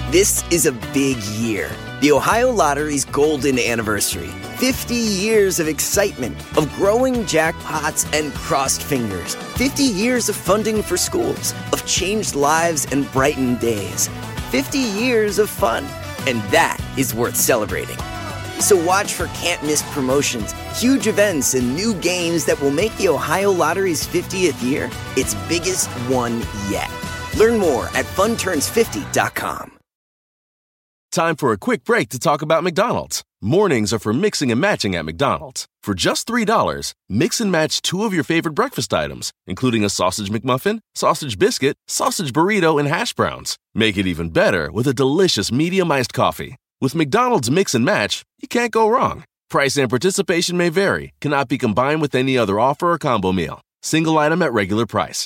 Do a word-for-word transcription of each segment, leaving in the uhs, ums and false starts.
This is a big year. The Ohio Lottery's golden anniversary. fifty years of excitement, of growing jackpots and crossed fingers. fifty years of funding for schools, of changed lives and brightened days. fifty years of fun. And that is worth celebrating. So watch for can't-miss promotions, huge events, and new games that will make the Ohio Lottery's fiftieth year its biggest one yet. Learn more at fun turns fifty dot com. Time for a quick break to talk about McDonald's. Mornings are for mixing and matching at McDonald's. For just three dollars, mix and match two of your favorite breakfast items, including a sausage McMuffin, sausage biscuit, sausage burrito, and hash browns. Make it even better with a delicious medium iced coffee. With McDonald's Mix and Match, you can't go wrong. Price and participation may vary, cannot be combined with any other offer or combo meal. Single item at regular price.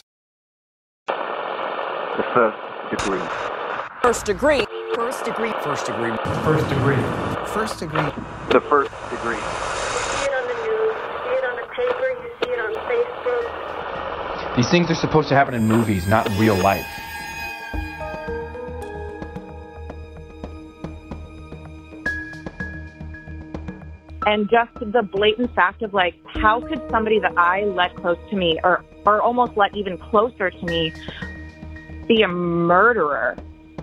The first degree. First degree. First degree. First degree. First degree. First degree. The first degree. You see it on the news, you see it on the paper, you see it on Facebook. These things are supposed to happen in movies, not in real life. And just the blatant fact of, like, how could somebody that I let close to me, or, or almost let even closer to me, be a murderer?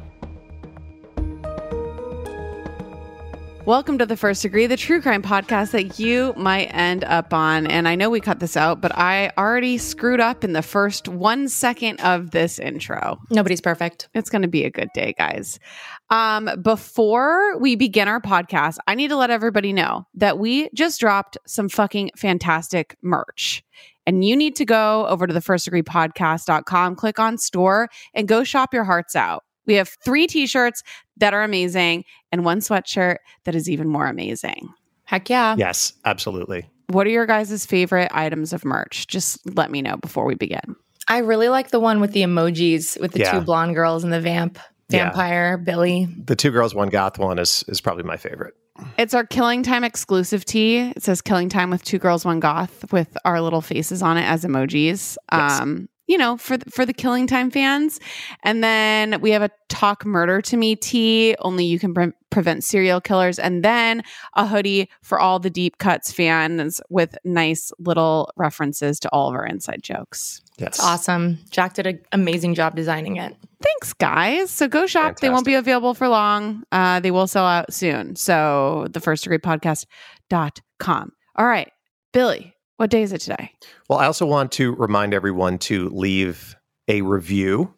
Welcome to The First Degree, the true crime podcast that you might end up on. And I know we cut this out, but I already screwed up in the first one second of this intro. Nobody's perfect. It's going to be a good day, guys. Um, before we begin our podcast, I need to let everybody know that we just dropped some fucking fantastic merch. And you need to go over to the first degree podcast dot com, click on store, and go shop your hearts out. We have three t-shirts that are amazing and one sweatshirt that is even more amazing. Heck yeah. Yes, absolutely. What are your guys' favorite items of merch? Just let me know before we begin. I really like the one with the emojis with the Yeah. two blonde girls and the vamp, vampire, Yeah. Billy. The Two Girls, One Goth one is is probably my favorite. It's our Killing Time exclusive tee. It says Killing Time with Two Girls, One Goth with our little faces on it as emojis. Yes. Um, you know, for the, for the Killing Time fans. And then we have a Talk Murder to Me tee, only you can pre- prevent serial killers. And then a hoodie for all the Deep Cuts fans with nice little references to all of our inside jokes. Yes. It's awesome. Jack did an amazing job designing it. Thanks, guys. So go shop. Fantastic. They won't be available for long. Uh, they will sell out soon. So the first degree podcast dot com. All right, Billy, what day is it today? Well, I also want to remind everyone to leave a review.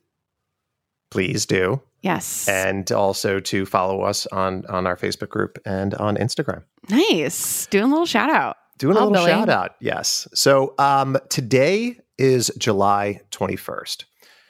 Please do. Yes. And also to follow us on, on our Facebook group and on Instagram. Nice. Doing a little shout out. Doing a Oh, little Billy. shout out. Yes. So um, today is July twenty-first.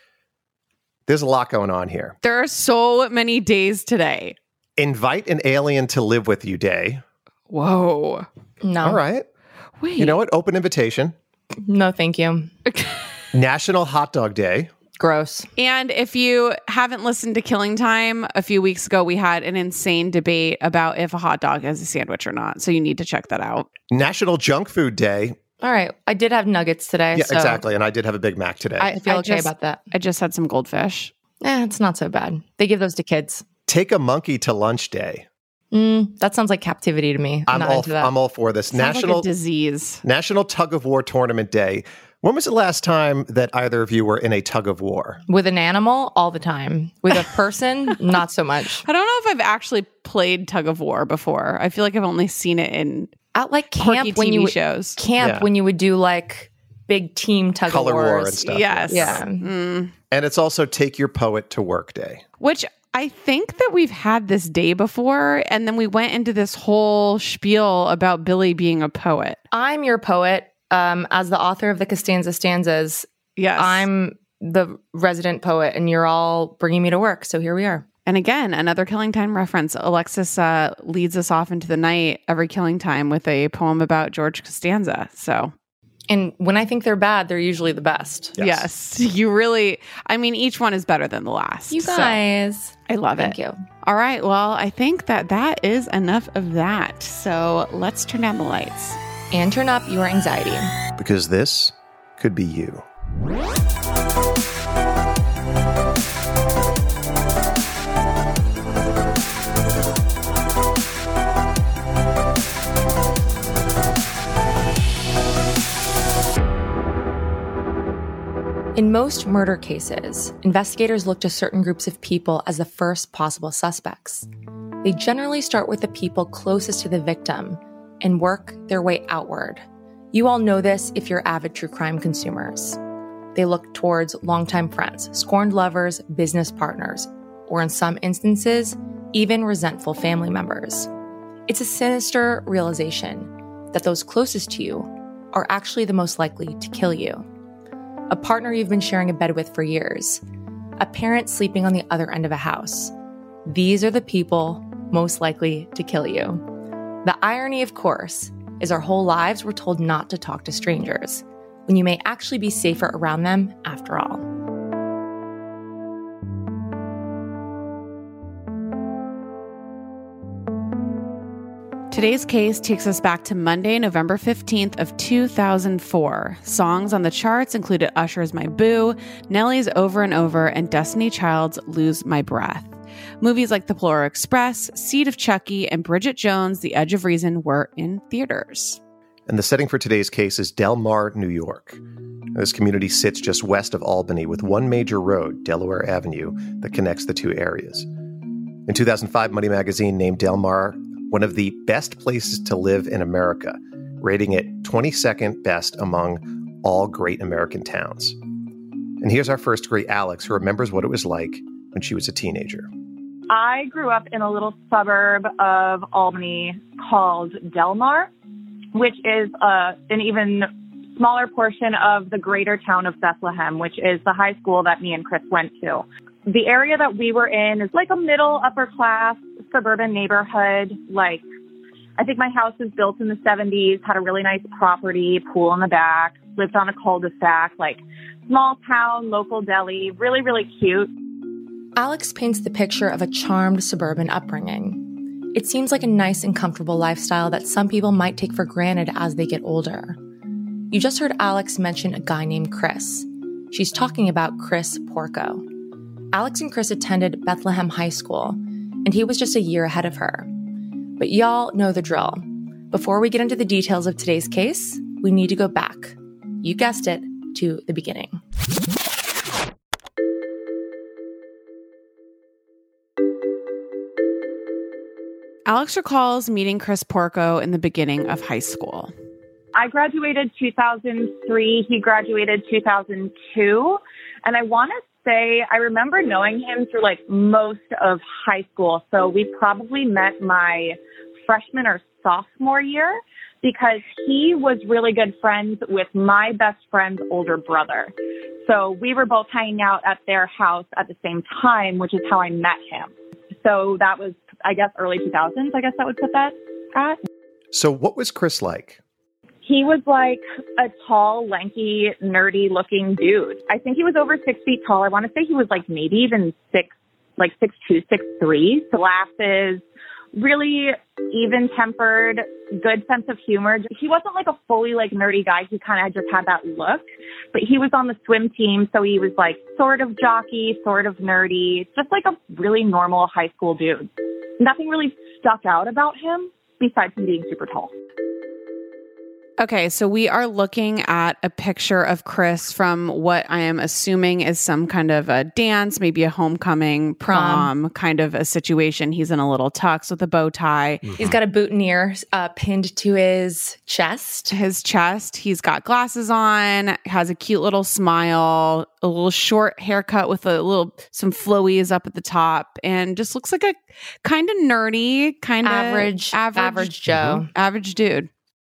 There's a lot going on here. There are so many days today. Invite an alien to live with you day. Whoa. No. All right. Wait. You know what? Open invitation. No, thank you. National Hot Dog Day. Gross. And if you haven't listened to Killing Time, a few weeks ago, we had an insane debate about if a hot dog is a sandwich or not. So you need to check that out. National Junk Food Day. All right. I did have nuggets today. Yeah, so exactly. And I did have a Big Mac today. I feel I okay just- about that. I just had some goldfish. Eh, it's not so bad. They give those to kids. Take a Monkey to Lunch Day. Mm, that sounds like captivity to me. I'm, I'm not all into that. I'm all for this. Sounds National like a disease. National Tug of War Tournament Day. When was the last time that either of you were in a tug of war? With an animal, all the time. With a person, not so much. I don't know if I've actually played tug of war before. I feel like I've only seen it in At like quirky camp when T V you would, shows. camp Yeah. when you would do like big team tug Color of war wars. and stuff. Yes. Yeah. Mm. And it's also Take Your Poet to Work Day. Which I think that we've had this day before. And then we went into this whole spiel about Billy being a poet. I'm your poet. Um, as the author of the Costanza Stanzas, Yes. I'm the resident poet, and you're all bringing me to work. So here we are. And again, another Killing Time reference. Alexis uh, leads us off into the night every Killing Time with a poem about George Costanza. So, And when I think they're bad, they're usually the best. yes, you really, I mean, each one is better than the last. You So, guys. I love Thank it. you. All right. Well, I think that that is enough of that. So let's turn down the lights. And turn up your anxiety. Because this could be you. most murder cases, investigators look to certain groups of people as the first possible suspects. They generally start with the people closest to the victim and work their way outward. You all know this if you're avid true crime consumers. They look towards longtime friends, scorned lovers, business partners, or in some instances, even resentful family members. It's a sinister realization that those closest to you are actually the most likely to kill you. A partner you've been sharing a bed with for years, a parent sleeping on the other end of a house. These are the people most likely to kill you. The irony, of course, is our whole lives we're told not to talk to strangers, when you may actually be safer around them after all. Today's case takes us back to Monday, November fifteenth of two thousand four. Songs on the charts included Usher's My Boo, Nelly's Over and Over, and Destiny Child's Lose My Breath. Movies like The Polar Express, Seed of Chucky, and Bridget Jones' The Edge of Reason were in theaters. And the setting for today's case is Del Mar, New York. This community sits just west of Albany with one major road, Delaware Avenue, that connects the two areas. In two thousand five, Money Magazine named Del Mar one of the best places to live in America, rating it twenty-second best among all great American towns. And here's our first degree, Alex, who remembers what it was like when she was a teenager. I grew up in a little suburb of Albany called Del Mar, which is uh, an even smaller portion of the greater town of Bethlehem, which is the high school that me and Chris went to. The area that we were in is like a middle upper class suburban neighborhood. Like, I think my house was built in the seventies, had a really nice property, pool in the back, lived on a cul-de-sac, like small town, local deli, really, really cute. Alex paints the picture of a charmed suburban upbringing. It seems like a nice and comfortable lifestyle that some people might take for granted as they get older. You just heard Alex mention a guy named Chris. She's talking about Chris Porco. Alex and Chris attended Bethlehem High School, and he was just a year ahead of her. But y'all know the drill. Before we get into the details of today's case, we need to go back, you guessed it, to the beginning. Alex recalls meeting Chris Porco in the beginning of high school. I graduated two thousand three. He graduated two thousand two. And I want to say I remember knowing him through like most of high school. So we probably met my freshman or sophomore year because he was really good friends with my best friend's older brother. So we were both hanging out at their house at the same time, which is how I met him. So that was, I guess, early two thousands. I guess that would put that at. So what was Chris like? He was like a tall, lanky, nerdy-looking dude. I think he was over six feet tall. I want to say he was like maybe even six, like six two, six three. Glasses, really even-tempered, good sense of humor. He wasn't like a fully like nerdy guy. He kind of just had that look. But he was on the swim team, so he was like sort of jockey, sort of nerdy, just like a really normal high school dude. Nothing really stuck out about him besides him being super tall. Okay, so we are looking at a picture of Chris from what I am assuming is some kind of a dance, maybe a homecoming, prom, prom. kind of a situation. He's in a little tux with a bow tie. Mm-hmm. He's got a boutonniere uh, pinned to his chest. His chest. He's got glasses on, has a cute little smile, a little short haircut with a little, some flowies up at the top, and just looks like a kind of nerdy, kind of average, average, average Joe. Mm-hmm. Average dude.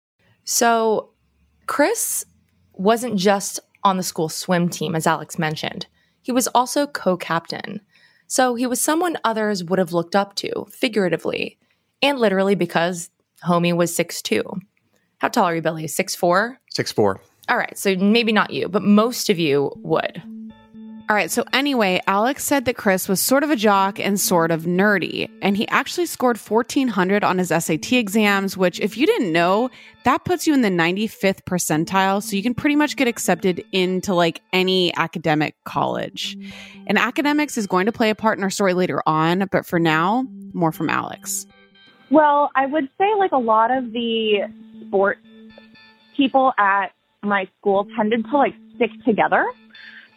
So Chris wasn't just on the school swim team, as Alex mentioned. He was also co-captain. So he was someone others would have looked up to, figuratively, and literally because homie was six two. How tall are you, Billy? six four? six four. All right, so maybe not you, but most of you would. All right, so anyway, Alex said that Chris was sort of a jock and sort of nerdy, and he actually scored fourteen hundred on his S A T exams, which, if you didn't know, that puts you in the ninety-fifth percentile, so you can pretty much get accepted into like any academic college. And academics is going to play a part in our story later on, but for now, more from Alex. Well, I would say like a lot of the sports people at my school tended to like stick together.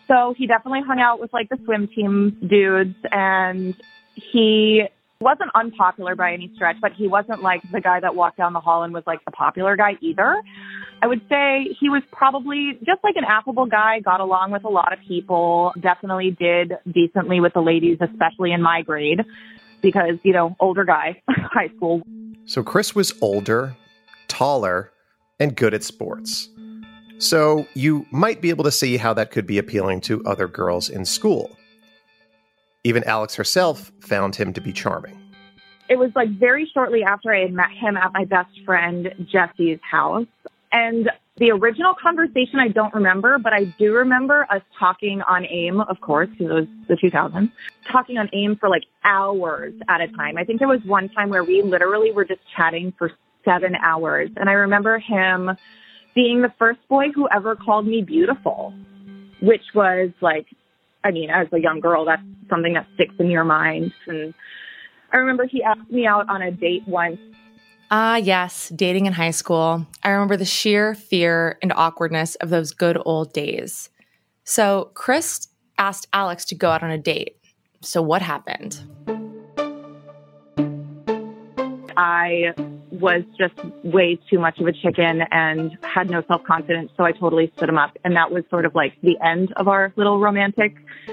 So he definitely hung out with like the swim team dudes, and he wasn't unpopular by any stretch, but he wasn't like the guy that walked down the hall and was like the popular guy either. I would say he was probably just like an affable guy, got along with a lot of people, definitely did decently with the ladies, especially in my grade, because, you know, older guy, high school. So Chris was older, taller, and good at sports. So you might be able to see how that could be appealing to other girls in school. Even Alex herself found him to be charming. It was like very shortly after I had met him at my best friend Jesse's house. And the original conversation I don't remember, but I do remember us talking on AIM, of course, because it was the two thousands, talking on AIM for like hours at a time. I think there was one time where we literally were just chatting for seven hours. And I remember him being the first boy who ever called me beautiful, which was like, I mean, as a young girl, that's something that sticks in your mind. And I remember he asked me out on a date once. Ah, yes, dating in high school. I remember the sheer fear and awkwardness of those good old days. So Chris asked Alex to go out on a date. So what happened? I was just way too much of a chicken and had no self-confidence, so I totally stood him up. And that was sort of like the end of our little romantic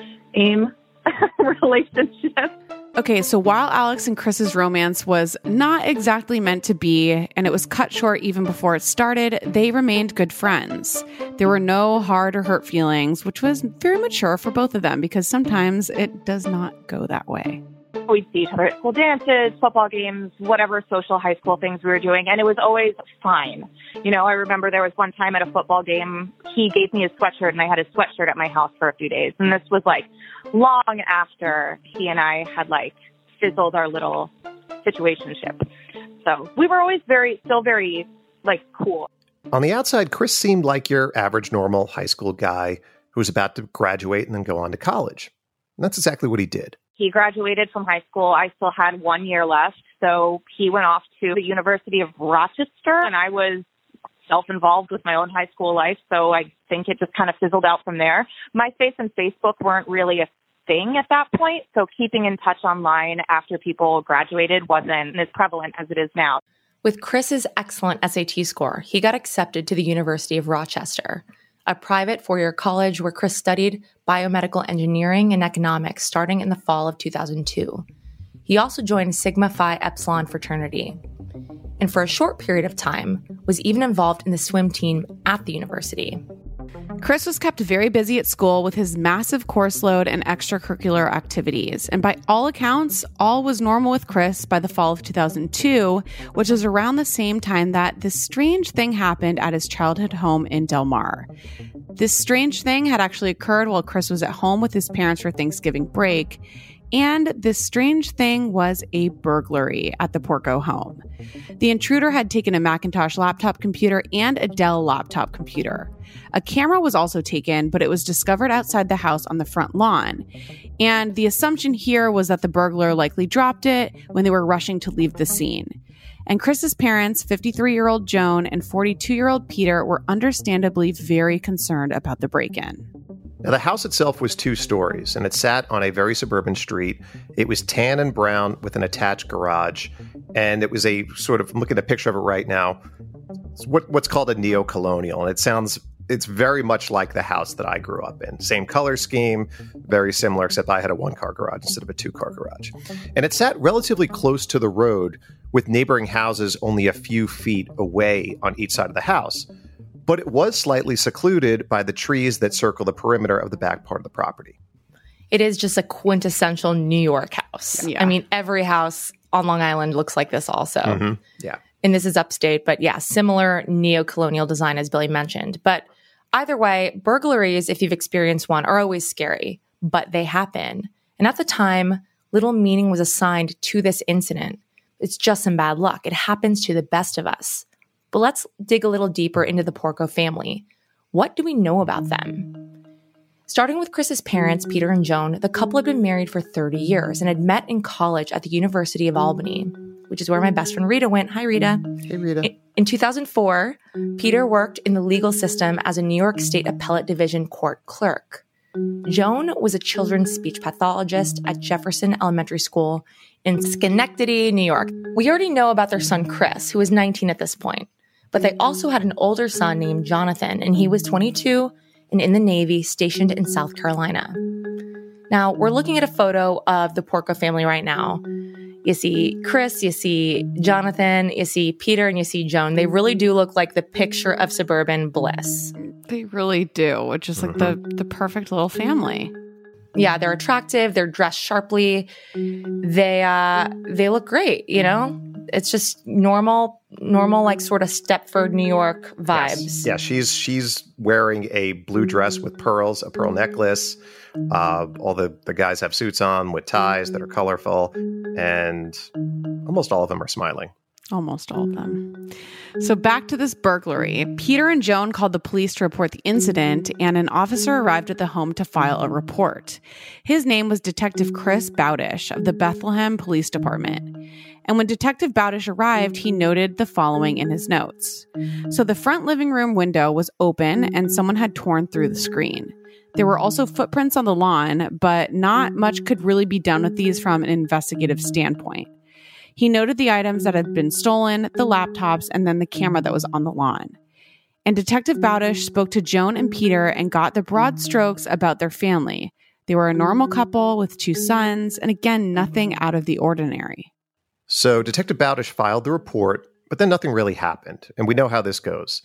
AIM relationship. Okay, so while Alex and Chris's romance was not exactly meant to be, and it was cut short even before it started, they remained good friends. There were no hard or hurt feelings, which was very mature for both of them, because sometimes it does not go that way. We'd see each other at school dances, football games, whatever social high school things we were doing, and it was always fine. You know, I remember there was one time at a football game, he gave me his sweatshirt, and I had his sweatshirt at my house for a few days. And this was like long after he and I had like fizzled our little situationship. So we were always very, still very like cool. On the outside, Chris seemed like your average normal high school guy who was about to graduate and then go on to college. And that's exactly what he did. He graduated from high school. I still had one year left. So he went off to the University of Rochester, and I was self-involved with my own high school life. So I think it just kind of fizzled out from there. MySpace and Facebook weren't really a thing at that point. So keeping in touch online after people graduated wasn't as prevalent as it is now. With Chris's excellent S A T score, he got accepted to the University of Rochester, a private four-year college where Chris studied biomedical engineering and economics starting in the fall of two thousand two. He also joined Sigma Phi Epsilon fraternity, and for a short period of time was even involved in the swim team at the university. Chris was kept very busy at school with his massive course load and extracurricular activities. And by all accounts, all was normal with Chris by the fall of two thousand two, which was around the same time that this strange thing happened at his childhood home in Del Mar. This strange thing had actually occurred while Chris was at home with his parents for Thanksgiving break. And this strange thing was a burglary at the Porco home. The intruder had taken a Macintosh laptop computer and a Dell laptop computer. A camera was also taken, but it was discovered outside the house on the front lawn. And the assumption here was that the burglar likely dropped it when they were rushing to leave the scene. And Chris's parents, fifty-three-year-old Joan and forty-two-year-old Peter, were understandably very concerned about the break-in. Now, the house itself was two stories, and it sat on a very suburban street. It was tan and brown with an attached garage, and it was a sort of, I'm looking at a picture of it right now, it's what, what's called a neo-colonial, and it sounds, it's very much like the house that I grew up in. Same color scheme, very similar, except I had a one-car garage instead of a two-car garage. And it sat relatively close to the road, with neighboring houses only a few feet away on each side of the house. But it was slightly secluded by the trees that circle the perimeter of the back part of the property. It is just a quintessential New York house. Yeah. I mean, every house on Long Island looks like this also. Mm-hmm. Yeah. And this is upstate, but yeah, similar neo-colonial design as Billy mentioned. But either way, burglaries, if you've experienced one, are always scary, but they happen. And at the time, little meaning was assigned to this incident. It's just some bad luck. It happens to the best of us. But let's dig a little deeper into the Porco family. What do we know about them? Starting with Chris's parents, Peter and Joan, the couple had been married for thirty years and had met in college at the University of Albany, which is where my best friend Rita went. Hi, Rita. Hey, Rita. In two thousand four, Peter worked in the legal system as a New York State Appellate Division court clerk. Joan was a children's speech pathologist at Jefferson Elementary School in Schenectady, New York. We already know about their son, Chris, who was nineteen at this point. But they also had an older son named Jonathan, and he was twenty-two and in the Navy, stationed in South Carolina. Now, we're looking at a photo of the Porco family right now. You see Chris, you see Jonathan, you see Peter, and you see Joan. They really do look like the picture of suburban bliss. They really do, which is like the, the perfect little family. Yeah, they're attractive. They're dressed sharply. They uh, they look great, you know? It's just normal, normal, like sort of Stepford, New York vibes. Yes. Yeah, she's she's wearing a blue dress with pearls, a pearl necklace. Uh, all the, the guys have suits on with ties that are colorful, and almost all of them are smiling. Almost all of them. So back to this burglary. Peter and Joan called the police to report the incident, and an officer arrived at the home to file a report. His name was Detective Chris Bowdish of the Bethlehem Police Department. And when Detective Bowdish arrived, he noted the following in his notes. So the front living room window was open, and someone had torn through the screen. There were also footprints on the lawn, but not much could really be done with these from an investigative standpoint. He noted the items that had been stolen, the laptops, and then the camera that was on the lawn. And Detective Bowdish spoke to Joan and Peter and got the broad strokes about their family. They were a normal couple with two sons, and again, nothing out of the ordinary. So Detective Bowdish filed the report, but then nothing really happened, and we know how this goes.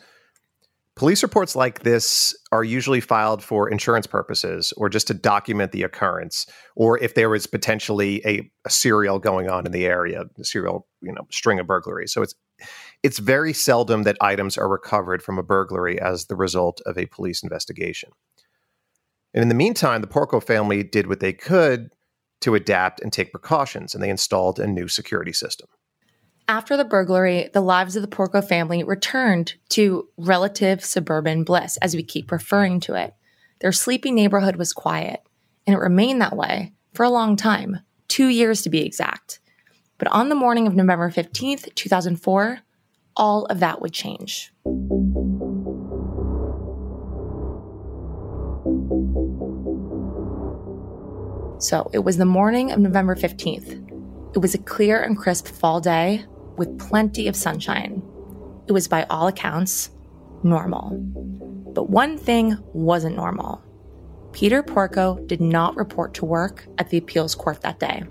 Police reports like this are usually filed for insurance purposes or just to document the occurrence, or if there was potentially a, a serial going on in the area, a serial, you know, string of burglaries. So it's it's very seldom that items are recovered from a burglary as the result of a police investigation. And in the meantime, the Porco family did what they could to adapt and take precautions, and they installed a new security system. After the burglary, the lives of the Porco family returned to relative suburban bliss, as we keep referring to it. Their sleepy neighborhood was quiet, and it remained that way for a long time, two years to be exact. But on the morning of November fifteenth, two thousand four, all of that would change. So it was the morning of November fifteenth. It was a clear and crisp fall day with plenty of sunshine. It was, by all accounts, normal. But one thing wasn't normal. Peter Porco did not report to work at the appeals court that day.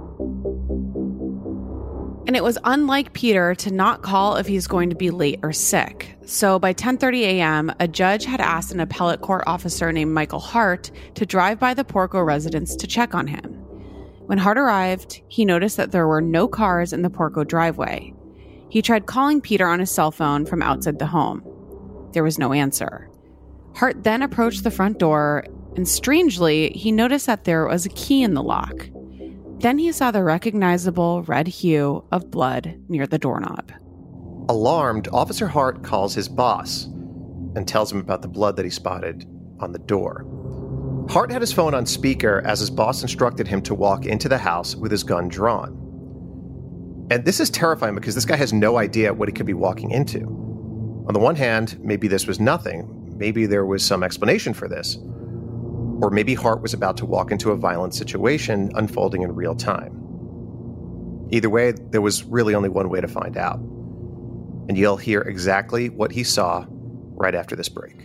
And it was unlike Peter to not call if he's going to be late or sick. So by ten thirty a.m., a judge had asked an appellate court officer named Michael Hart to drive by the Porco residence to check on him. When Hart arrived, he noticed that there were no cars in the Porco driveway. He tried calling Peter on his cell phone from outside the home. There was no answer. Hart then approached the front door, and strangely, he noticed that there was a key in the lock. Then he saw the recognizable red hue of blood near the doorknob. Alarmed, Officer Hart calls his boss and tells him about the blood that he spotted on the door. Hart had his phone on speaker as his boss instructed him to walk into the house with his gun drawn. And this is terrifying because this guy has no idea what he could be walking into. On the one hand, maybe this was nothing. Maybe there was some explanation for this. Or maybe Hart was about to walk into a violent situation unfolding in real time. Either way, there was really only one way to find out. And you'll hear exactly what he saw right after this break.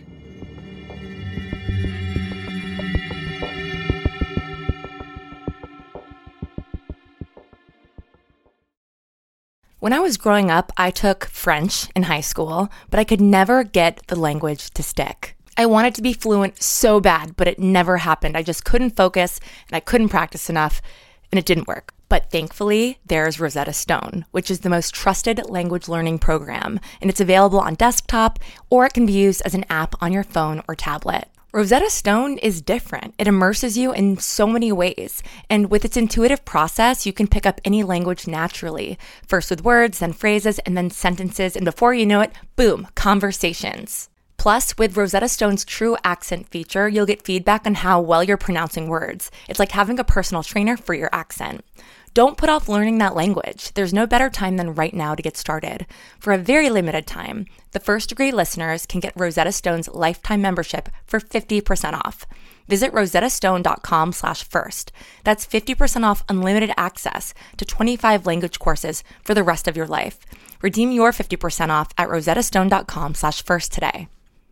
When I was growing up, I took French in high school, but I could never get the language to stick. I wanted to be fluent so bad, but it never happened. I just couldn't focus, and I couldn't practice enough, and it didn't work. But thankfully, there's Rosetta Stone, which is the most trusted language learning program, and it's available on desktop, or it can be used as an app on your phone or tablet. Rosetta Stone is different. It immerses you in so many ways. And with its intuitive process, you can pick up any language naturally. First with words, then phrases, and then sentences. And before you know it, boom, conversations. Plus, with Rosetta Stone's True Accent feature, you'll get feedback on how well you're pronouncing words. It's like having a personal trainer for your accent. Don't put off learning that language. There's no better time than right now to get started. For a very limited time, the First Degree listeners can get Rosetta Stone's lifetime membership for fifty percent off. Visit rosettastone.com slash first. That's fifty percent off unlimited access to twenty-five language courses for the rest of your life. Redeem your fifty percent off at rosettastone.com slash first today.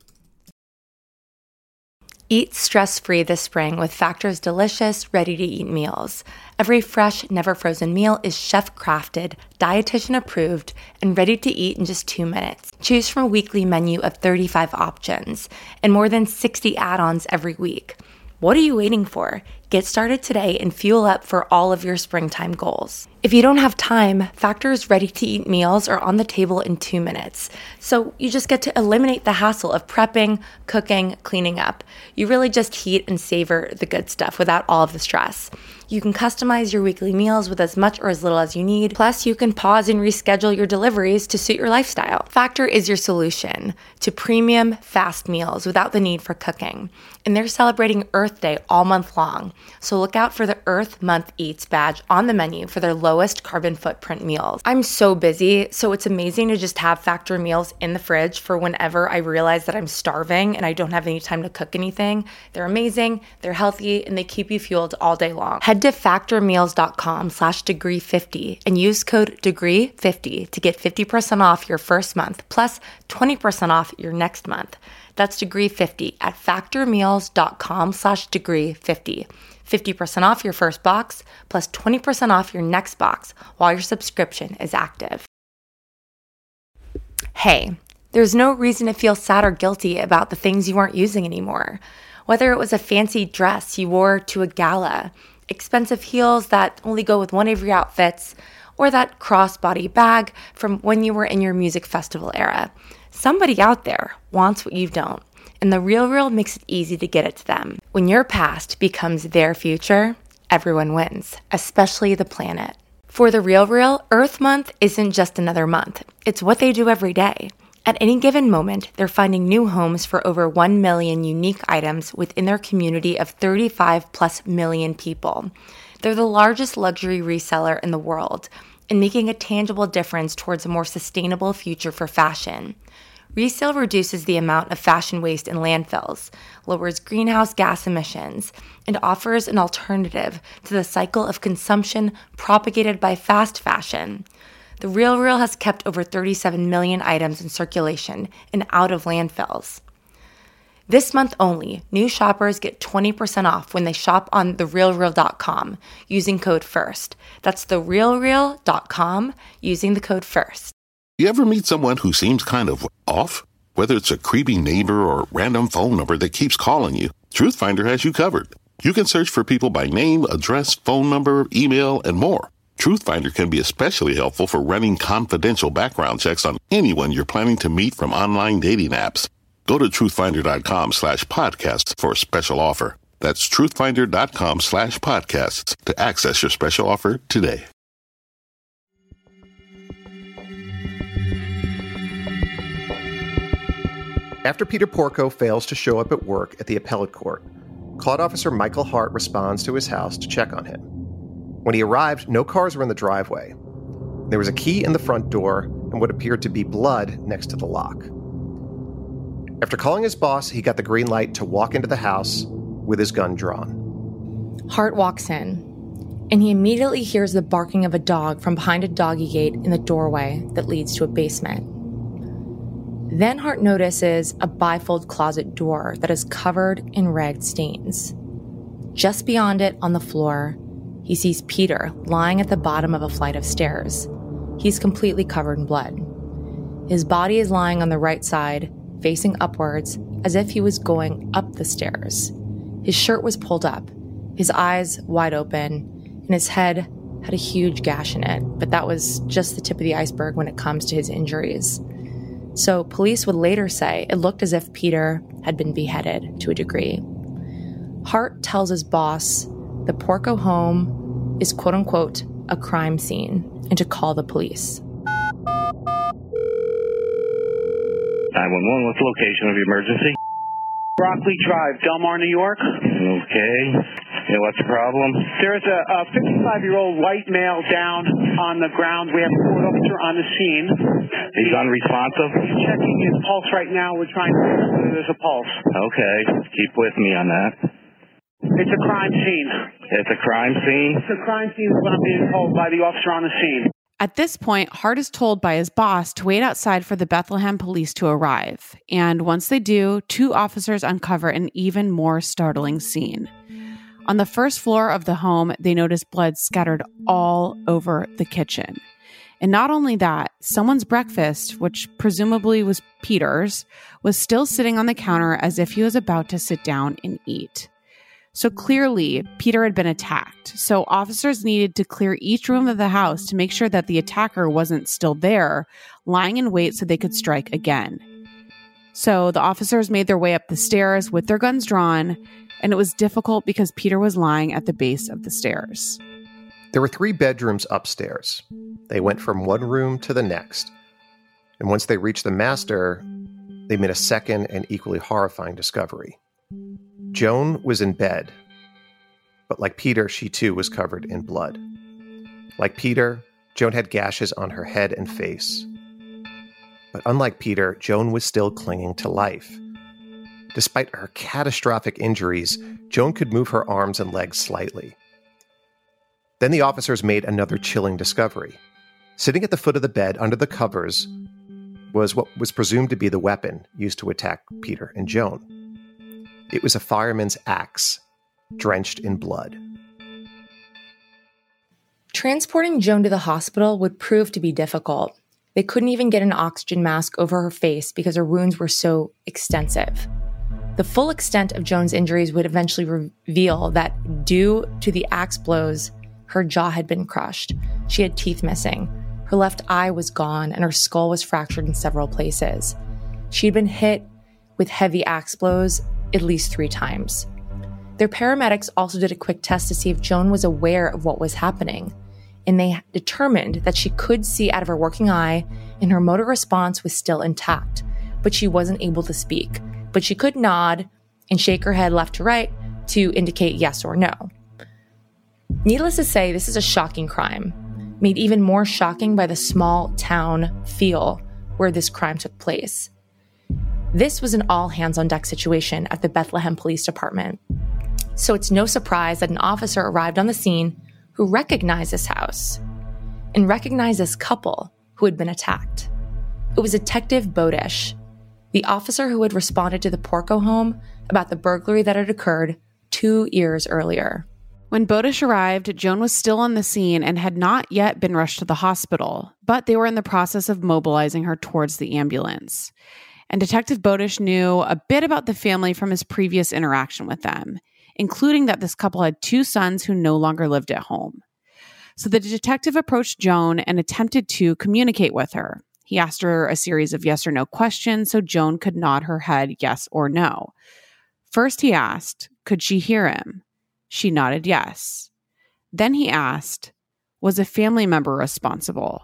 Eat stress-free this spring with Factor's delicious, ready-to-eat meals. Every fresh, never-frozen meal is chef-crafted, dietitian-approved, and ready to eat in just two minutes. Choose from a weekly menu of thirty-five options and more than sixty add-ons every week. What are you waiting for? Get started today and fuel up for all of your springtime goals. If you don't have time, Factor's ready-to-eat meals are on the table in two minutes. So you just get to eliminate the hassle of prepping, cooking, cleaning up. You really just heat and savor the good stuff without all of the stress. You can customize your weekly meals with as much or as little as you need. Plus, you can pause and reschedule your deliveries to suit your lifestyle. Factor is your solution to premium, fast meals without the need for cooking. And they're celebrating Earth Day all month long. So look out for the Earth Month Eats badge on the menu for their lowest carbon footprint meals. I'm so busy, so it's amazing to just have Factor meals in the fridge for whenever I realize that I'm starving and I don't have any time to cook anything. They're amazing, they're healthy, and they keep you fueled all day long. Head to factormeals.com slash degree 50 and use code degree fifty to get fifty percent off your first month plus twenty percent off your next month. That's degree fifty at factormeals.com slash degree 50. fifty percent off your first box plus twenty percent off your next box while your subscription is active. Hey, there's no reason to feel sad or guilty about the things you aren't using anymore. Whether it was a fancy dress you wore to a gala, expensive heels that only go with one of your outfits, or that crossbody bag from when you were in your music festival era. Somebody out there wants what you don't, and The RealReal makes it easy to get it to them. When your past becomes their future, everyone wins, especially the planet. For The RealReal, Earth Month isn't just another month. It's what they do every day. At any given moment, they're finding new homes for over one million unique items within their community of thirty-five plus million people. They're the largest luxury reseller in the world and making a tangible difference towards a more sustainable future for fashion. Resale reduces the amount of fashion waste in landfills, lowers greenhouse gas emissions, and offers an alternative to the cycle of consumption propagated by fast fashion. The RealReal has kept over thirty-seven million items in circulation and out of landfills. This month only, new shoppers get twenty percent off when they shop on the real real dot com using code FIRST. That's the real real dot com using the code FIRST. You ever meet someone who seems kind of off? Whether it's a creepy neighbor or a random phone number that keeps calling you, Truthfinder has you covered. You can search for people by name, address, phone number, email, and more. Truthfinder can be especially helpful for running confidential background checks on anyone you're planning to meet from online dating apps. Go to truthfinder.com slash podcasts for a special offer. That's truthfinder.com slash podcasts to access your special offer today. After Peter Porco fails to show up at work at the appellate court, Claude Officer Michael Hart responds to his house to check on him. When he arrived, no cars were in the driveway. There was a key in the front door and what appeared to be blood next to the lock. After calling his boss, he got the green light to walk into the house with his gun drawn. Hart walks in, and he immediately hears the barking of a dog from behind a doggy gate in the doorway that leads to a basement. Then Hart notices a bifold closet door that is covered in ragged stains. Just beyond it, on the floor, he sees Peter lying at the bottom of a flight of stairs. He's completely covered in blood. His body is lying on the right side, facing upwards, as if he was going up the stairs. His shirt was pulled up, his eyes wide open, and his head had a huge gash in it, but that was just the tip of the iceberg when it comes to his injuries. So police would later say it looked as if Peter had been beheaded to a degree. Hart tells his boss the Porco home is quote-unquote a crime scene and to call the police. nine one one, what's the location of the emergency? Brockley Drive, Del Mar, New York. Okay. Yeah, what's the problem? There's a, a fifty-five-year-old white male down on the ground. We have a court officer on the scene. He's unresponsive? He's checking his pulse right now. We're trying to figure out whether there's a pulse. Okay, keep with me on that. It's a crime scene. It's a crime scene? It's a crime scene is what I'm being told by the officer on the scene. At this point, Hart is told by his boss to wait outside for the Bethlehem police to arrive. And once they do, two officers uncover an even more startling scene. On the first floor of the home, they notice blood scattered all over the kitchen. And not only that, someone's breakfast, which presumably was Peter's, was still sitting on the counter as if he was about to sit down and eat. So clearly, Peter had been attacked. So officers needed to clear each room of the house to make sure that the attacker wasn't still there, lying in wait so they could strike again. So the officers made their way up the stairs with their guns drawn, and it was difficult because Peter was lying at the base of the stairs. There were three bedrooms upstairs. They went from one room to the next. And once they reached the master, they made a second and equally horrifying discovery. Joan was in bed, but like Peter, she too was covered in blood. Like Peter, Joan had gashes on her head and face. But unlike Peter, Joan was still clinging to life. Despite her catastrophic injuries, Joan could move her arms and legs slightly. Then the officers made another chilling discovery. Sitting at the foot of the bed under the covers was what was presumed to be the weapon used to attack Peter and Joan. It was a fireman's axe, drenched in blood. Transporting Joan to the hospital would prove to be difficult. They couldn't even get an oxygen mask over her face because her wounds were so extensive. The full extent of Joan's injuries would eventually reveal that due to the axe blows, her jaw had been crushed. She had teeth missing. Her left eye was gone, and her skull was fractured in several places. She had been hit with heavy axe blows at least three times. Their paramedics also did a quick test to see if Joan was aware of what was happening, and they determined that she could see out of her working eye, and her motor response was still intact, but she wasn't able to speak. But she could nod and shake her head left to right to indicate yes or no. Needless to say, this is a shocking crime, made even more shocking by the small town feel where this crime took place. This was an all-hands-on-deck situation at the Bethlehem Police Department. So it's no surprise that an officer arrived on the scene who recognized this house and recognized this couple who had been attacked. It was Detective Bodish, the officer who had responded to the Porco home about the burglary that had occurred two years earlier. When Bodish arrived, Joan was still on the scene and had not yet been rushed to the hospital, but they were in the process of mobilizing her towards the ambulance. And Detective Bodish knew a bit about the family from his previous interaction with them, including that this couple had two sons who no longer lived at home. So the detective approached Joan and attempted to communicate with her. He asked her a series of yes or no questions so Joan could nod her head yes or no. First he asked, could she hear him? She nodded yes. Then he asked, was a family member responsible?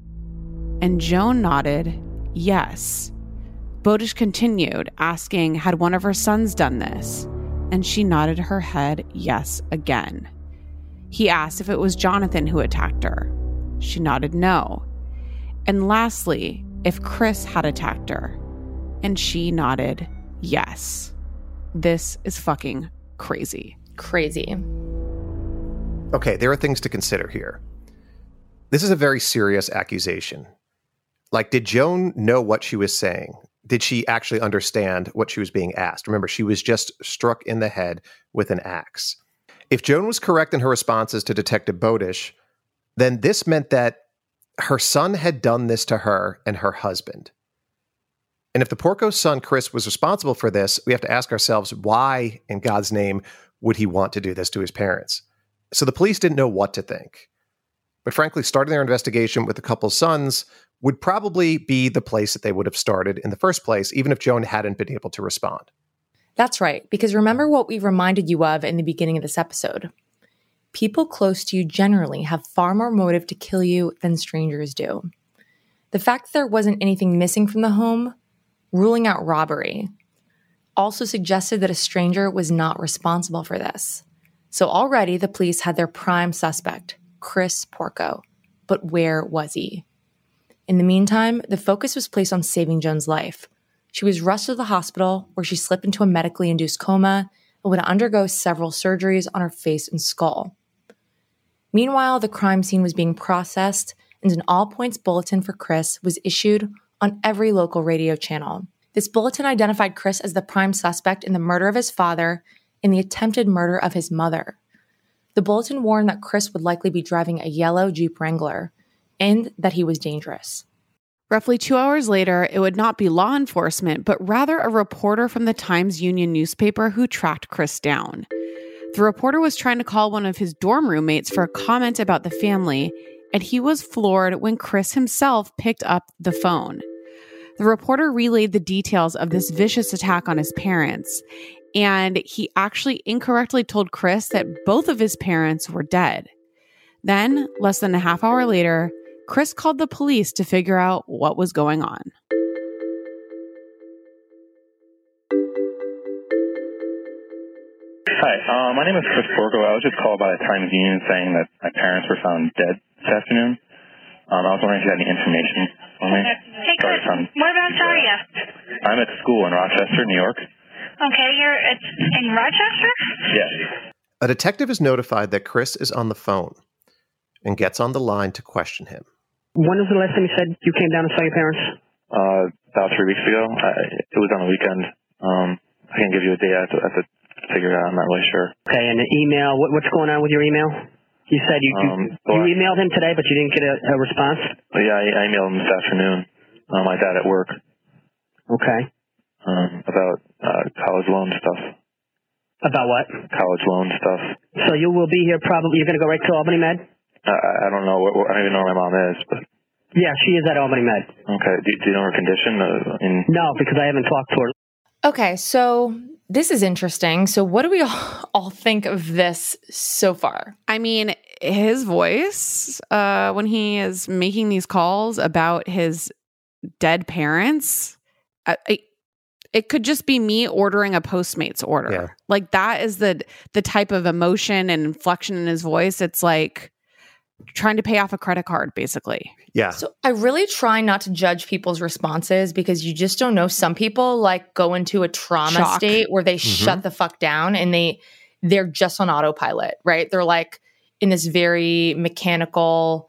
And Joan nodded yes. Bodish continued, asking, had one of her sons done this? And she nodded her head yes again. He asked if it was Jonathan who attacked her. She nodded no. And lastly, if Chris had attacked her. And she nodded yes. This is fucking crazy. Crazy. Okay, there are things to consider here. This is a very serious accusation. Like, did Joan know what she was saying? Did she actually understand what she was being asked? Remember, she was just struck in the head with an axe. If Joan was correct in her responses to Detective Bodish, then this meant that her son had done this to her and her husband. And if the Porco's son, Chris, was responsible for this, we have to ask ourselves, why in God's name would he want to do this to his parents? So the police didn't know what to think. But frankly, starting their investigation with the couple's sons would probably be the place that they would have started in the first place, even if Joan hadn't been able to respond. That's right, because remember what we reminded you of in the beginning of this episode. People close to you generally have far more motive to kill you than strangers do. The fact that there wasn't anything missing from the home, ruling out robbery, also suggested that a stranger was not responsible for this. So already the police had their prime suspect, Chris Porco. But where was he? In the meantime, the focus was placed on saving Joan's life. She was rushed to the hospital where she slipped into a medically induced coma and would undergo several surgeries on her face and skull. Meanwhile, the crime scene was being processed and an all-points bulletin for Chris was issued on every local radio channel. This bulletin identified Chris as the prime suspect in the murder of his father and the attempted murder of his mother. The bulletin warned that Chris would likely be driving a yellow Jeep Wrangler and that he was dangerous. Roughly two hours later, it would not be law enforcement, but rather a reporter from the Times-Union newspaper who tracked Chris down. The reporter was trying to call one of his dorm roommates for a comment about the family, and he was floored when Chris himself picked up the phone. The reporter relayed the details of this vicious attack on his parents, and he actually incorrectly told Chris that both of his parents were dead. Then, less than a half hour later, Chris called the police to figure out what was going on. Hi, uh, my name is Chris Porco. I was just called by the Times-Union saying that my parents were found dead this afternoon. Um, I was wondering if you had any information for me. Hey, Chris, whereabouts are you? I'm at school in Rochester, New York. Okay, you're at, in Rochester? Yes. A detective is notified that Chris is on the phone and gets on the line to question him. When was the last time you said you came down to see your parents? Uh, about three weeks ago. I, it was on the weekend. Um, I can give you a date. I have to, I have to figure it out. I'm not really sure. Okay, and the email, what, what's going on with your email? You said you, Um, you, well, you emailed him today, but you didn't get a, a response? Well, yeah, I, I emailed him this afternoon. Uh, my dad at work. Okay. Um, about uh, college loan stuff. About what? College loan stuff. So you will be here probably, you're going to go right to Albany Med? I, I don't know. What, I don't even know where my mom is, but. Yeah, she is at Albany Med. Okay. Do, do you know her condition? Uh, in... No, because I haven't talked to her. Okay, so this is interesting. So what do we all, all think of this so far? I mean, his voice, uh, when he is making these calls about his dead parents, I, I, it could just be me ordering a Postmates order. Yeah. Like that is the the type of emotion and inflection in his voice. It's like trying to pay off a credit card, basically. Yeah. So I really try not to judge people's responses because you just don't know. Some people like go into a trauma Shock. state where they Mm-hmm. shut the fuck down and they they're just on autopilot, right? They're like in this very mechanical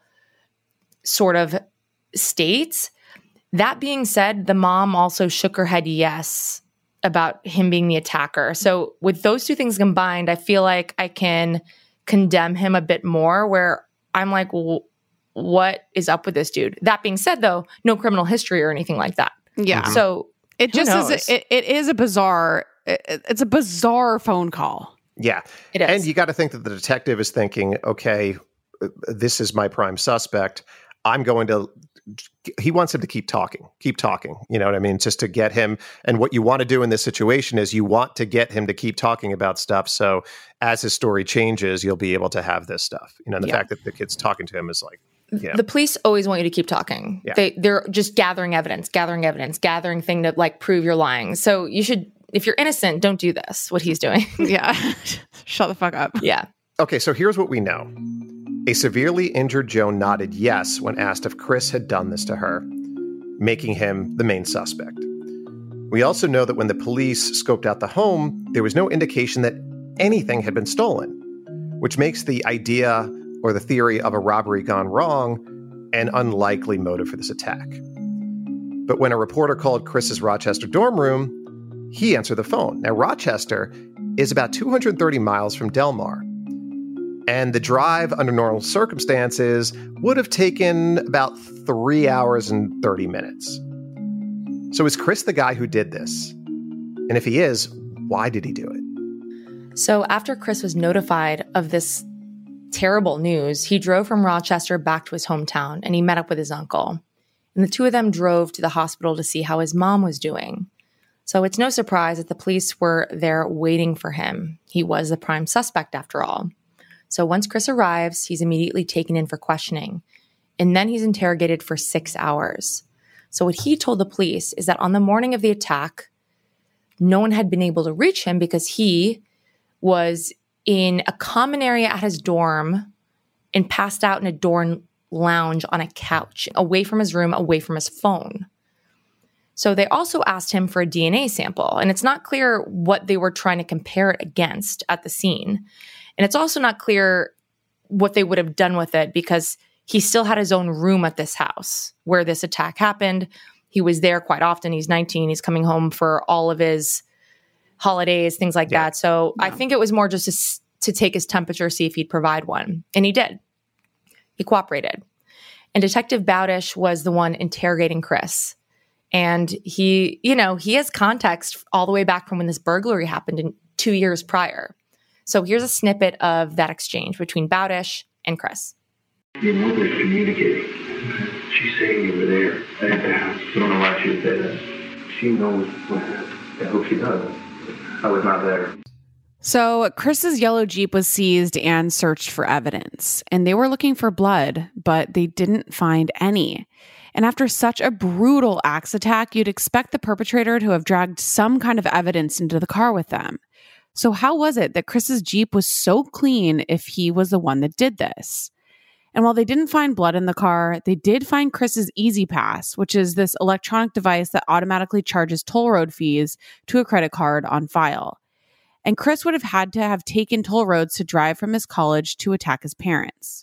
sort of state. That being said, the mom also shook her head yes about him being the attacker. So with those two things combined, I feel like I can condemn him a bit more where I'm like, well, what is up with this dude? That being said, though, no criminal history or anything like that. Yeah. So it who just knows? is. It, it is a bizarre. It, it's a bizarre phone call. Yeah. It is. And you got to think that the detective is thinking, okay, this is my prime suspect. I'm going to, he wants him to keep talking, keep talking. You know what I mean? Just to get him. And what you want to do in this situation is you want to get him to keep talking about stuff. So as his story changes, you'll be able to have this stuff. You know, the Yeah. fact that the kid's talking to him is like, you know. The police always want you to keep talking. Yeah. They, they're just gathering evidence, gathering evidence, gathering thing to like prove you're lying. So you should, if you're innocent, don't do this, what he's doing. Yeah. Shut the fuck up. Yeah. Okay, so here's what we know. A severely injured Joan nodded yes when asked if Chris had done this to her, making him the main suspect. We also know that when the police scoped out the home, there was no indication that anything had been stolen, which makes the idea or the theory of a robbery gone wrong an unlikely motive for this attack. But when a reporter called Chris's Rochester dorm room, he answered the phone. Now, Rochester is about two hundred thirty miles from Del Mar, and the drive under normal circumstances would have taken about three hours and thirty minutes. So is Chris the guy who did this? And if he is, why did he do it? So after Chris was notified of this terrible news, he drove from Rochester back to his hometown and he met up with his uncle. And the two of them drove to the hospital to see how his mom was doing. So it's no surprise that the police were there waiting for him. He was the prime suspect after all. So once Chris arrives, he's immediately taken in for questioning. And then he's interrogated for six hours. So what he told the police is that on the morning of the attack, no one had been able to reach him because he was in a common area at his dorm and passed out in a dorm lounge on a couch, away from his room, away from his phone. So they also asked him for a D N A sample, and it's not clear what they were trying to compare it against at the scene. And it's also not clear what they would have done with it because he still had his own room at this house where this attack happened. He was there quite often. He's nineteen. He's coming home for all of his holidays, things like yeah. that. So yeah. I think it was more just to, to take his temperature, see if he'd provide one. And he did. He cooperated. And Detective Bowdish was the one interrogating Chris. And he, you know, he has context all the way back from when this burglary happened in two years prior. So here's a snippet of that exchange between Bowdish and Chris. Your mother's communicating. She's saying you were there at the house. I don't know why she would say that. She knows what happened. I hope she does. I was not there. So Chris's yellow Jeep was seized and searched for evidence, and they were looking for blood, but they didn't find any. And after such a brutal axe attack, you'd expect the perpetrator to have dragged some kind of evidence into the car with them. So how was it that Chris's Jeep was so clean if he was the one that did this? And while they didn't find blood in the car, they did find Chris's Easy Pass, which is this electronic device that automatically charges toll road fees to a credit card on file. And Chris would have had to have taken toll roads to drive from his college to attack his parents.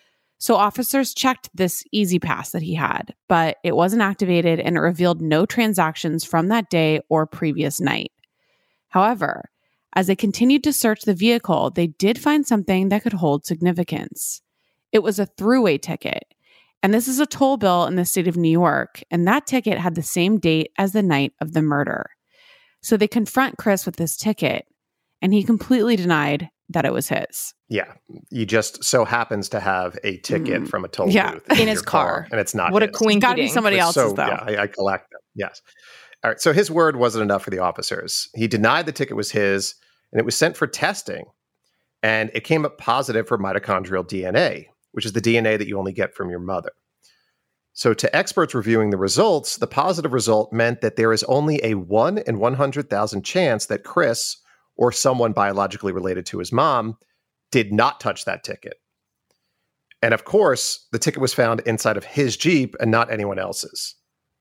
So officers checked this Easy Pass that he had, but it wasn't activated and it revealed no transactions from that day or previous night. However, as they continued to search the vehicle, they did find something that could hold significance. It was a throughway ticket. And this is a toll bill in the state of New York, and that ticket had the same date as the night of the murder. So they confront Chris with this ticket, and he completely denied that it was his. Yeah. He just so happens to have a ticket mm. from a toll yeah. booth in, in his car. car. And it's not What his. a coinky. It's got to be somebody It's else's, so, though. Yeah, I, I collect them. Yes. All right. So his word wasn't enough for the officers. He denied the ticket was his, and it was sent for testing. And it came up positive for mitochondrial D N A, which is the D N A that you only get from your mother. So to experts reviewing the results, the positive result meant that there is only a one in one hundred thousand chance that Chris or someone biologically related to his mom did not touch that ticket. And of course, the ticket was found inside of his Jeep and not anyone else's.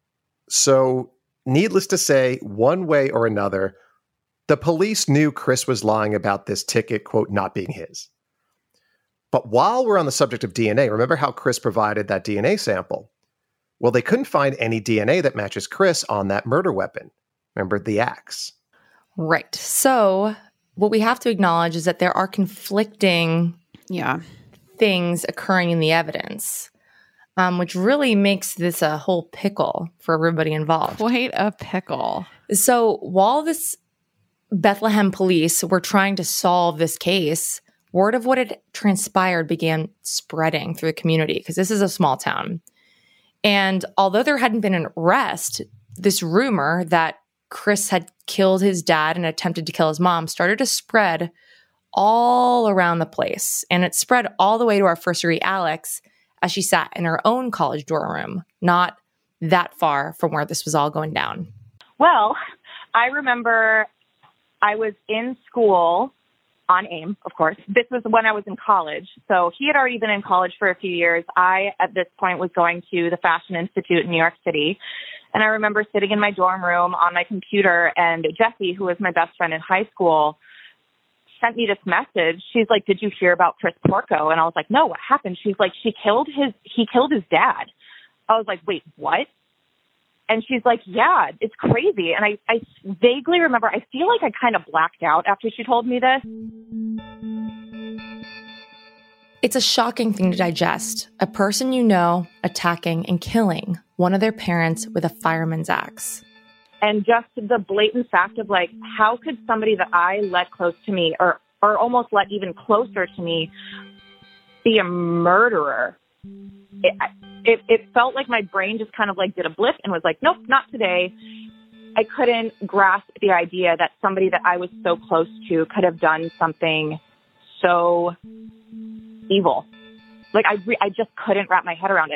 So needless to say, one way or another, the police knew Chris was lying about this ticket, quote, not being his. But while we're on the subject of D N A, remember how Chris provided that D N A sample? Well, they couldn't find any D N A that matches Chris on that murder weapon. Remember, the axe. Right. So what we have to acknowledge is that there are conflicting yeah. things occurring in the evidence, um, which really makes this a whole pickle for everybody involved. Quite a pickle. So while this Bethlehem police were trying to solve this case, word of what had transpired began spreading through the community because this is a small town. And although there hadn't been an arrest, this rumor that Chris had killed his dad and attempted to kill his mom started to spread all around the place. And it spread all the way to our first degree Alex as she sat in her own college dorm room, not that far from where this was all going down. Well, I remember I was in school on AIM, of course. This was when I was in college. So he had already been in college for a few years. I, at this point, was going to the Fashion Institute in New York City. And I remember sitting in my dorm room on my computer, and Jessie, who was my best friend in high school, sent me this message. She's like, "Did you hear about Chris Porco?" And I was like, "No, what happened?" She's like, "She killed his, he killed his dad." I was like, "Wait, what?" And she's like, "Yeah, it's crazy." And I, I vaguely remember, I feel like I kind of blacked out after she told me this. It's a shocking thing to digest. A person you know attacking and killing one of their parents with a fireman's axe. And just the blatant fact of like, how could somebody that I let close to me or, or almost let even closer to me be a murderer? It, it, it felt like my brain just kind of like did a blip and was like, nope, not today. I couldn't grasp the idea that somebody that I was so close to could have done something so evil. Like I, re- I just couldn't wrap my head around it.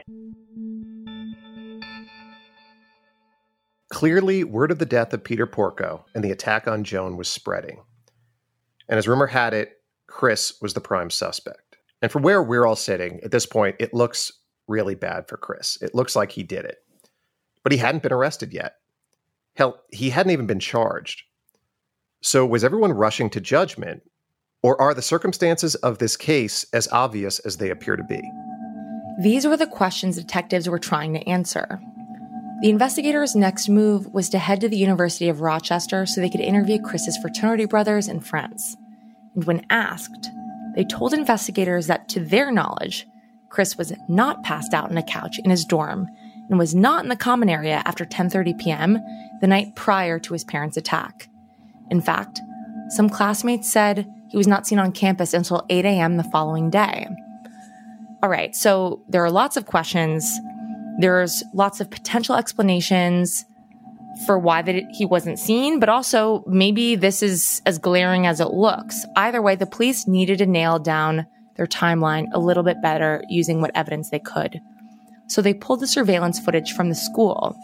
Clearly, word of the death of Peter Porco and the attack on Joan was spreading. And as rumor had it, Chris was the prime suspect. And from where we're all sitting, at this point, it looks really bad for Chris. It looks like he did it. But he hadn't been arrested yet. Hell, he hadn't even been charged. So was everyone rushing to judgment? Or are the circumstances of this case as obvious as they appear to be? These were the questions detectives were trying to answer. The investigators' next move was to head to the University of Rochester so they could interview Chris's fraternity brothers and friends. And when asked, they told investigators that, to their knowledge, Chris was not passed out on a couch in his dorm and was not in the common area after ten thirty p.m. the night prior to his parents' attack. In fact, some classmates said he was not seen on campus until eight a.m. the following day. All right, so there are lots of questions. There's lots of potential explanations for why that it, he wasn't seen, but also maybe this is as glaring as it looks. Either way, the police needed to nail down their timeline a little bit better using what evidence they could. So they pulled the surveillance footage from the school.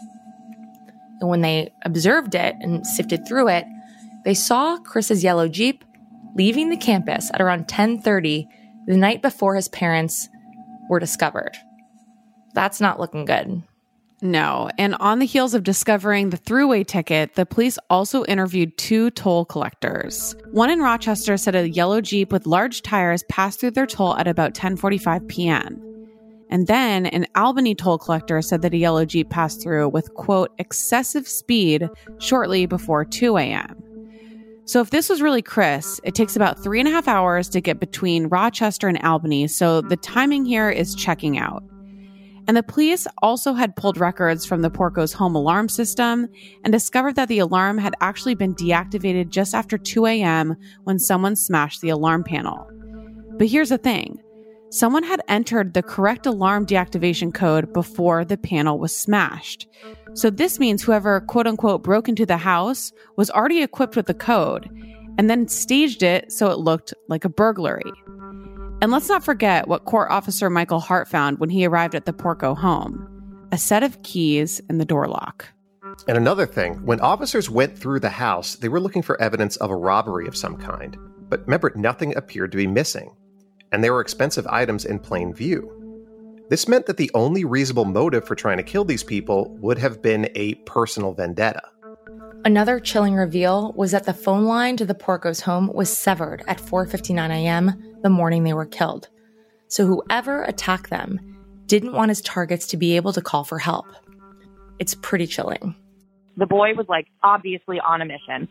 And when they observed it and sifted through it, they saw Chris's yellow Jeep leaving the campus at around ten thirty the night before his parents were discovered. That's not looking good. No. And on the heels of discovering the throughway ticket, the police also interviewed two toll collectors. One in Rochester said a yellow Jeep with large tires passed through their toll at about ten forty-five p.m. And then an Albany toll collector said that a yellow Jeep passed through with, quote, excessive speed shortly before two a.m. So if this was really Chris, it takes about three and a half hours to get between Rochester and Albany, so the timing here is checking out. And the police also had pulled records from the Porco's home alarm system and discovered that the alarm had actually been deactivated just after two a.m. when someone smashed the alarm panel. But here's the thing. Someone had entered the correct alarm deactivation code before the panel was smashed. So this means whoever, quote unquote, broke into the house was already equipped with the code and then staged it so it looked like a burglary. And let's not forget what court officer Michael Hart found when he arrived at the Porco home: a set of keys in the door lock. And another thing, when officers went through the house, they were looking for evidence of a robbery of some kind. But remember, nothing appeared to be missing. And there were expensive items in plain view. This meant that the only reasonable motive for trying to kill these people would have been a personal vendetta. Another chilling reveal was that the phone line to the Porco's home was severed at four fifty-nine a.m. the morning they were killed. So whoever attacked them didn't want his targets to be able to call for help. It's pretty chilling. The boy was, like, obviously on a mission.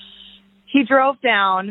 He drove down,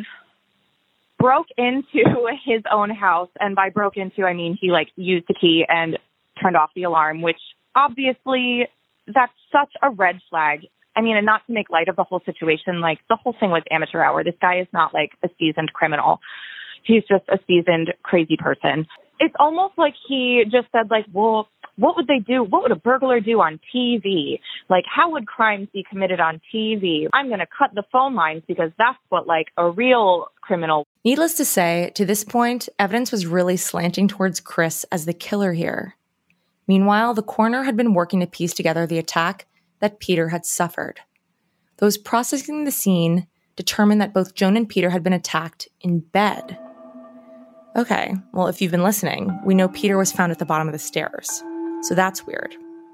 broke into his own house, and by broke into, I mean he, like, used the key and turned off the alarm, which obviously, that's such a red flag. I mean, and not to make light of the whole situation, like, the whole thing was amateur hour. This guy is not, like, a seasoned criminal. He's just a seasoned, crazy person. It's almost like he just said, like, well, what would they do? What would a burglar do on T V? Like, how would crimes be committed on T V? I'm going to cut the phone lines because that's what, like, a real criminal. Needless to say, to this point, evidence was really slanting towards Chris as the killer here. Meanwhile, the coroner had been working to piece together the attack that Peter had suffered. Those processing the scene determined that both Joan and Peter had been attacked in bed. Okay, well, if you've been listening, we know Peter was found at the bottom of the stairs. So that's weird.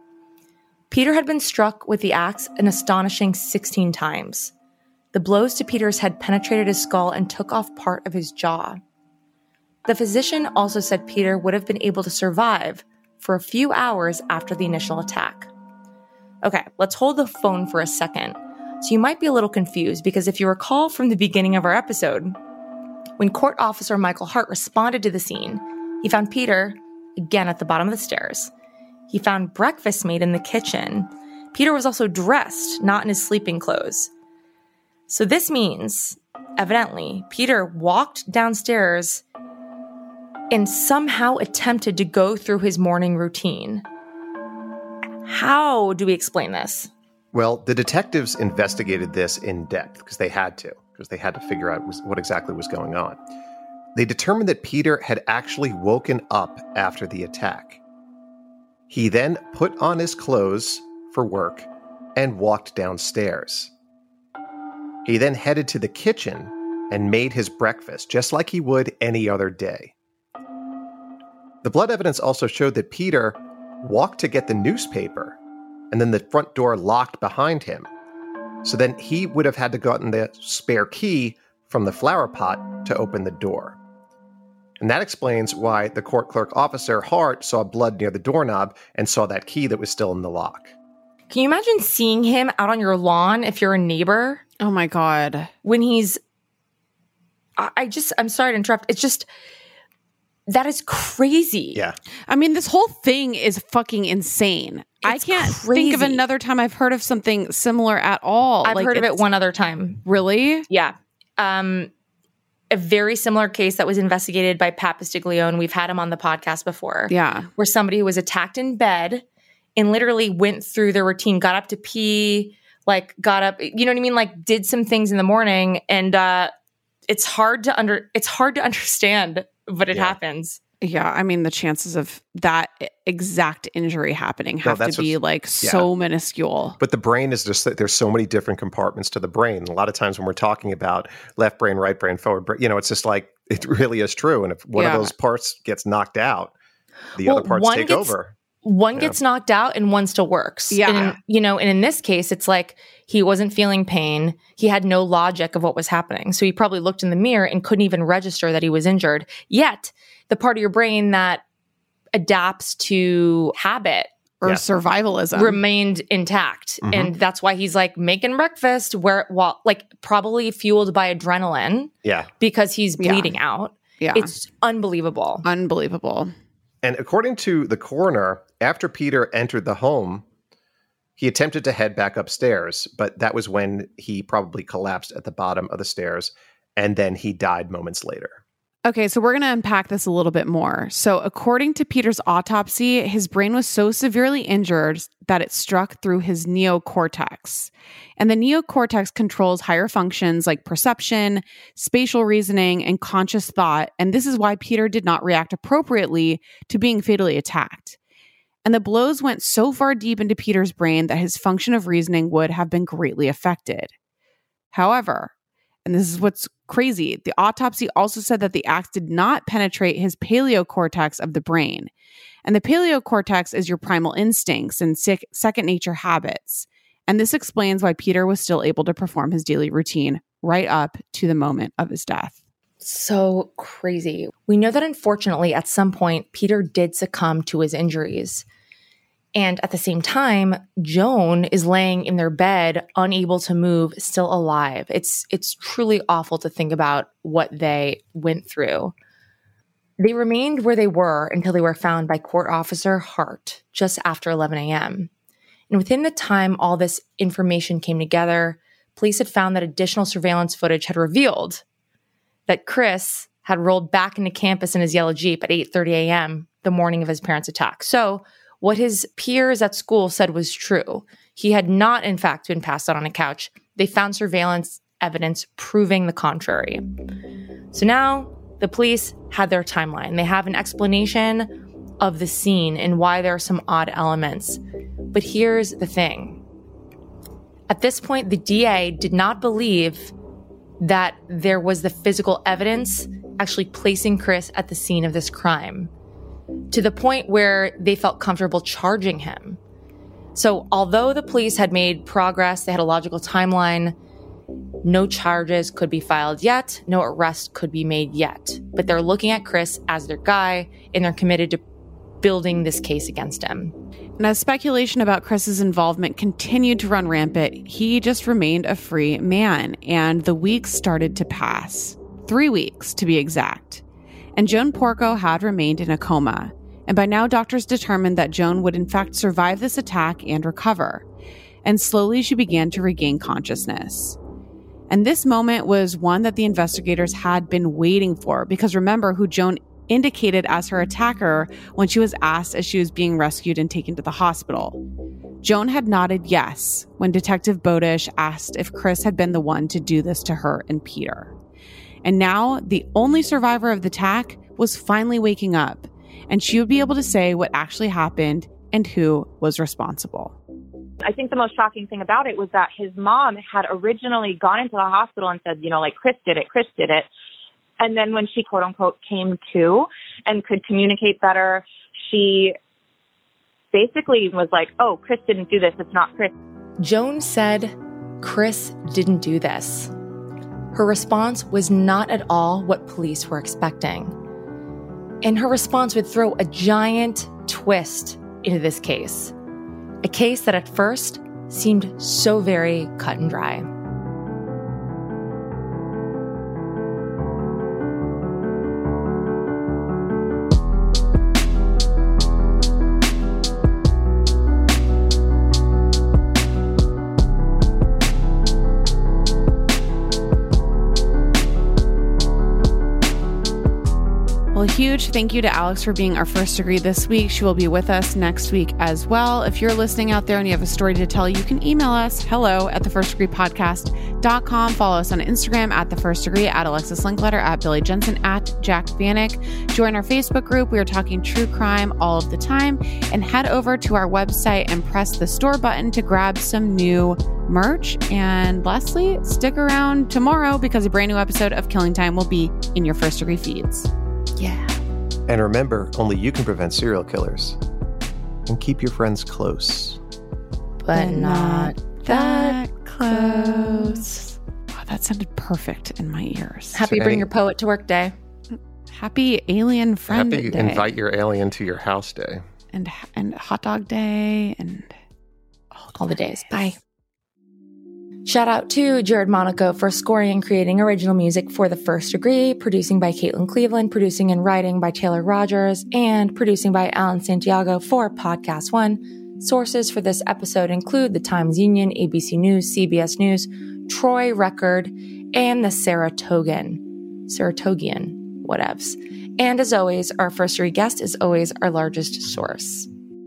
Peter had been struck with the axe an astonishing sixteen times. The blows to Peter's head penetrated his skull and took off part of his jaw. The physician also said Peter would have been able to survive for a few hours after the initial attack. Okay, let's hold the phone for a second. So you might be a little confused because if you recall from the beginning of our episode, when court officer Michael Hart responded to the scene, he found Peter, again at the bottom of the stairs. He found breakfast made in the kitchen. Peter was also dressed, not in his sleeping clothes. So this means, evidently, Peter walked downstairs and somehow attempted to go through his morning routine. How do we explain this? Well, the detectives investigated this in depth because they had to, because they had to figure out what exactly was going on. They determined that Peter had actually woken up after the attack. He then put on his clothes for work and walked downstairs. He then headed to the kitchen and made his breakfast just like he would any other day. The blood evidence also showed that Peter walked to get the newspaper, and then the front door locked behind him. So then he would have had to gotten the spare key from the flower pot to open the door. And that explains why the court clerk officer, Hart, saw blood near the doorknob and saw that key that was still in the lock. Can you imagine seeing him out on your lawn if you're a neighbor? Oh my God. When he's, I, I just, I'm sorry to interrupt. It's just, that is crazy. Yeah. I mean, this whole thing is fucking insane. It's I can't crazy. think of another time I've heard of something similar at all. I've like, heard of it it's- one other time. Really? Yeah. Um, a very similar case that was investigated by Pat Pastiglione. We've had him on the podcast before. Yeah. Where somebody who was attacked in bed and literally went through their routine, got up to pee, like got up, you know what I mean? Like did some things in the morning. And uh, it's hard to under, it's hard to understand, but it Yeah. happens. Yeah, I mean, the chances of that exact injury happening have that's to be what's- like yeah. so minuscule. But the brain is just, there's so many different compartments to the brain. A lot of times when we're talking about left brain, right brain, forward brain, you know, it's just like, it really is true. And if one Yeah. of those parts gets knocked out, the Well, other parts one take gets- over. One Yeah. gets knocked out and one still works. Yeah. And, you know, and in this case, it's like he wasn't feeling pain. He had no logic of what was happening. So he probably looked in the mirror and couldn't even register that he was injured. Yet, the part of your brain that adapts to habit Or Yeah. survivalism. remained intact. Mhm. And that's why he's like making breakfast where, while, like probably fueled by adrenaline Yeah. because he's Yeah. bleeding out. yeah. It's unbelievable. unbelievable. And according to the coroner, after Peter entered the home, he attempted to head back upstairs, but that was when he probably collapsed at the bottom of the stairs, and then he died moments later. Okay, so we're going to unpack this a little bit more. So, according to Peter's autopsy, his brain was so severely injured that it struck through his neocortex. And the neocortex controls higher functions like perception, spatial reasoning, and conscious thought. And this is why Peter did not react appropriately to being fatally attacked. And the blows went so far deep into Peter's brain that his function of reasoning would have been greatly affected. However, and this is what's crazy, the autopsy also said that the axe did not penetrate his paleocortex of the brain. And the paleocortex is your primal instincts and sec- second nature habits. And this explains why Peter was still able to perform his daily routine right up to the moment of his death. So crazy. We know that unfortunately, at some point, Peter did succumb to his injuries. And at the same time, Joan is laying in their bed, unable to move, still alive. It's it's truly awful to think about what they went through. They remained where they were until they were found by court officer Hart just after eleven a.m. And within the time all this information came together, police had found that additional surveillance footage had revealed that Chris had rolled back into campus in his yellow Jeep at eight thirty a.m. the morning of his parents' attack. So what his peers at school said was true. He had not, in fact, been passed out on a couch. They found surveillance evidence proving the contrary. So now the police had their timeline. They have an explanation of the scene and why there are some odd elements. But here's the thing. At this point, the D A did not believe that there was the physical evidence actually placing Chris at the scene of this crime, to the point where they felt comfortable charging him. So although the police had made progress, they had a logical timeline, no charges could be filed yet, no arrest could be made yet. But they're looking at Chris as their guy, and they're committed to building this case against him. And as speculation about Chris's involvement continued to run rampant, he just remained a free man, and the weeks started to pass. Three weeks, to be exact. And Joan Porco had remained in a coma. And by now, doctors determined that Joan would in fact survive this attack and recover. And slowly she began to regain consciousness. And this moment was one that the investigators had been waiting for, because remember who Joan indicated as her attacker when she was asked as she was being rescued and taken to the hospital. Joan had nodded yes when Detective Bodish asked if Chris had been the one to do this to her and Peter. And now the only survivor of the attack was finally waking up, and she would be able to say what actually happened and who was responsible. I think the most shocking thing about it was that his mom had originally gone into the hospital and said, you know, like, Chris did it, Chris did it. And then when she, quote unquote, came to and could communicate better, she basically was like, oh, Chris didn't do this. It's not Chris. Joan said Chris didn't do this. Her response was not at all what police were expecting. And her response would throw a giant twist into this case. A case that at first seemed so very cut and dry. Well, huge thank you to Alex for being our first degree this week. She will be with us next week as well. If you're listening out there and you have a story to tell, you can email us, hello at the first degree podcast dot com. Follow us on Instagram at the first degree, at Alexis Linkletter, at Billy Jensen, at Jack Vanek. Join our Facebook group. We are talking true crime all of the time. And head over to our website and press the store button to grab some new merch. And lastly, stick around tomorrow because a brand new episode of Killing Time will be in your first degree feeds. Yeah. And remember, only you can prevent serial killers. And keep your friends close. But not that close. Wow, that sounded perfect in my ears. Happy Bring Your Poet to Work Day. Happy Alien Friend Happy Day. Invite Your Alien to Your House Day. And and Hot Dog Day and all, all the days. Bye. Shout out to Jared Monaco for scoring and creating original music for The First Degree, producing by Caitlin Cleveland, producing and writing by Taylor Rogers, and producing by Alan Santiago for Podcast One. Sources for this episode include the Times-Union, A B C News, C B S News, Troy Record, and the Saratogan. Saratogian, whatevs. And as always, our First Degree guest is always our largest source.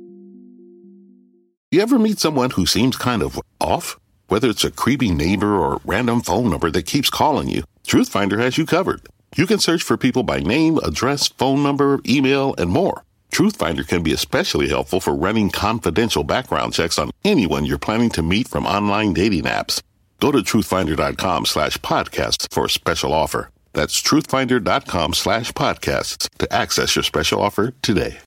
You ever meet someone who seems kind of off? Whether it's a creepy neighbor or random phone number that keeps calling you, Truthfinder has you covered. You can search for people by name, address, phone number, email, and more. Truthfinder can be especially helpful for running confidential background checks on anyone you're planning to meet from online dating apps. Go to truthfinder.com slash podcasts for a special offer. That's truthfinder.com slash podcasts to access your special offer today.